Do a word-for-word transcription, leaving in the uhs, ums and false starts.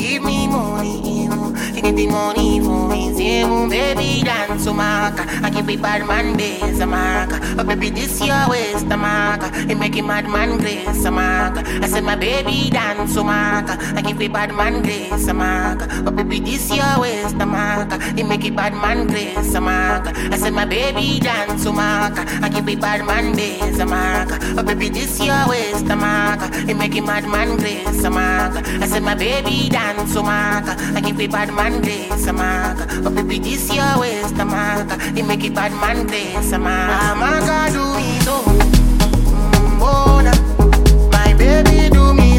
give me money, you give me money for me. Say, oh, baby, dance, so maka. I give me bad man days, maka. Oh, baby, this your waist, maka. It make him mad man grace, maka. I said, my baby, dance, so maka. I give me bad man grace, maka. Oh, baby, this your waist, maka. It make it bad man grace, maka. I said, my baby, dance, so maka. I give me bad man days, maka. Oh, baby, this your waist, maka. It make him mad man grace, maka. I said, my baby, dance, so maka. I give me bad man grace, maka. Oh, baby, this your waist, maka. It make it bad man grace, maka. Maka, do me so. Mm, oh, nah. My baby, do me